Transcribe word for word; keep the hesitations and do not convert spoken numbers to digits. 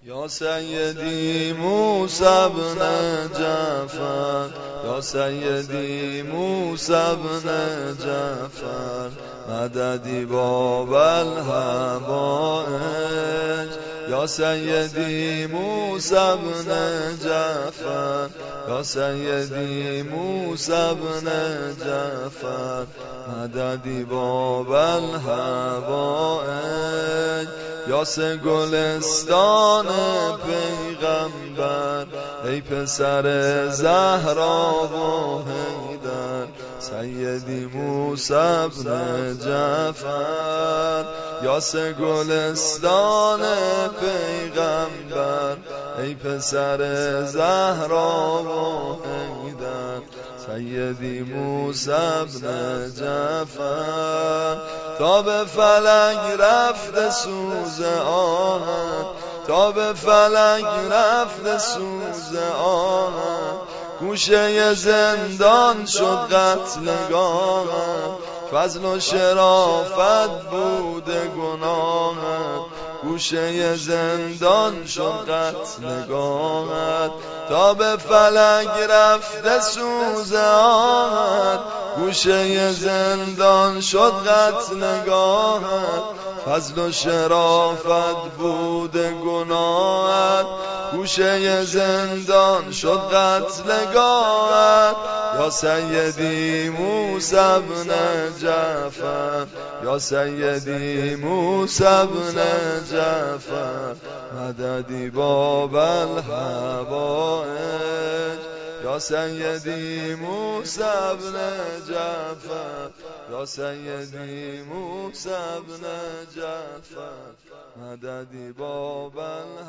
یا سیدی موسی بن جعفر، یا سیدی موسی بن جعفر، مددی باب الحوائج. یا سیدی موسی بن جعفر، یا سیدی موسی بن جعفر، مددی باب الحوائج. یا سه گلستان پیغمبر، ای پسر زهرا و حیدر، سیدی موسی بن جعفر. یا سه گلستان پیغمبر، ای پسر زهرا و حیدر، سیدی موسی بن جعفر. تا به فلک رفت سوز آهن، تا به فلک رفت سوز آهن، گوشه زندان شد قتلگاهن، فضل و شرافت بوده گناهن، گوشه زندان شد قتلگاهن. تا به فلک رفت سوز آهن، گوشه زندان شد قتلگاهن، فضل و شرافت بوده گناهن، گوشه زندان شد قتلگاهن. یا سیدی موسی بن جعفر، یا سیدی موسی بن جعفر، مددی باب الحوائج. یا سیدی موسی بن جعفر، یا سیدی موسی بن جعفر، مددی باب الحوائج.